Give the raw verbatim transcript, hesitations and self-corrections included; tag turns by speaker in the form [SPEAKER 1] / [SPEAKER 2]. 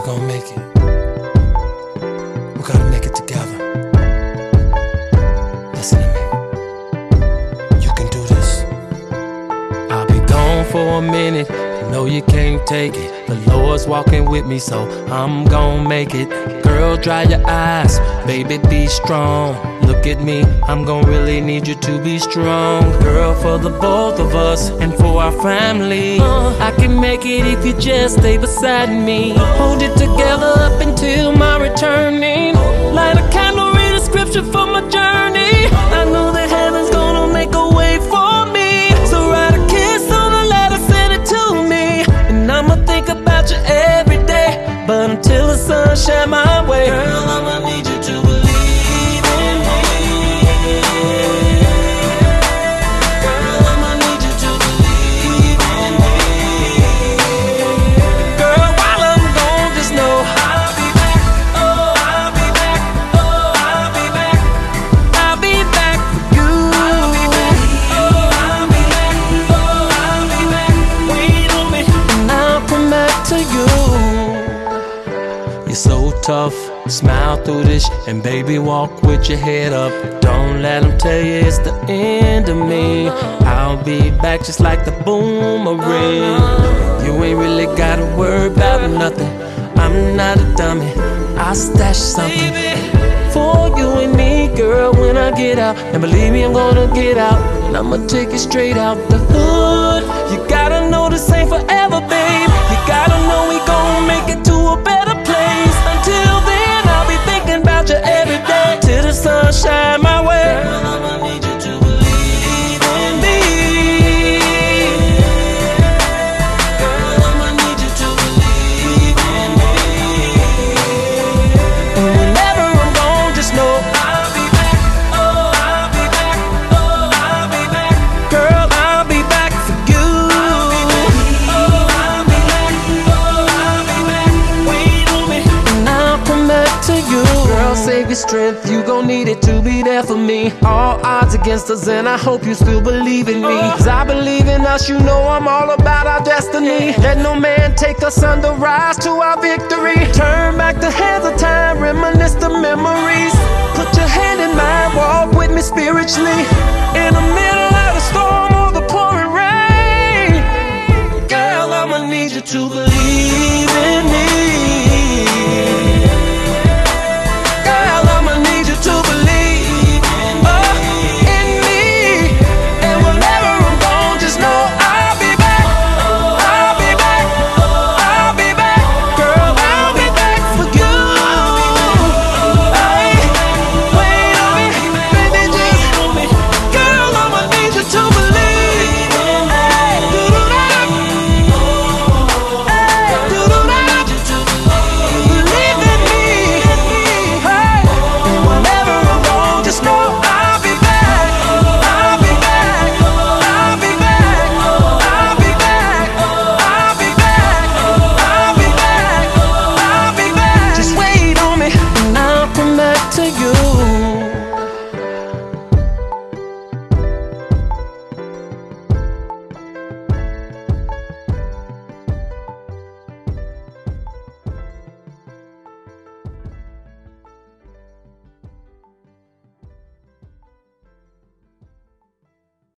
[SPEAKER 1] gonna make it. We gotta make it together. Listen to me. You can do this. I'll be gone for a minute. I know you can't take it. The Lord's walking with me, so I'm gon' make it. Girl, dry your eyes, baby, be strong. Look at me, I'm gon' really need you to be strong. Girl, for the both of us and for our family, uh, I can make it if you just stay beside me. Hold it together up until my returning. Light a candle, read a scripture for my journey. I know that heaven's gonna make a way for me. So write a kiss on a letter, send it to me, and I'ma think about you every day. But until the sun shine my way, girl, I'ma need you to believe in me. Girl, I'ma need you to believe in me. Girl, while I'm gone, just know I'll be back. Oh, I'll be back. Oh, I'll be back. I'll be back for you. I'll be back. Oh, I'll be back. Oh, I'll be back. Wait on me, and I'll come back to you. You're so tough, smile through this, and baby, walk with your head up. Don't let them tell you it's the end of me. I'll be back just like the boomerang. You ain't really gotta worry about nothing. I'm not a dummy, I'll stash something for you and me, girl, when I get out. And believe me, I'm gonna get out, and I'ma take it straight out the hood. You gotta know this ain't forever, babe. You gotta know we gon' make it to a better place. Until then, I'll be thinking about you every day, till the sun shine my way. Girl, I'ma need you to believe in me. Girl, I'ma need you to believe in me. And whenever I'm gone, just know I'll be back. Oh, I'll be back. Oh, I'll be back. Girl, I'll be back for you. I'll be back. Oh, I'll be back. Oh, I'll be back. Wait on me, and I'll come back to you. Girl, save your strength, you gon' need it to be there for me. All odds against us, and I hope you still believe in me. Cause I believe in us, you know I'm all about our destiny. Let no man take us under, rise to our victory. Turn back the hands of time, reminisce the memories. Put your hand in mine, walk with me spiritually. In the middle of the storm or the pouring rain, girl, I'ma need you to believe in me.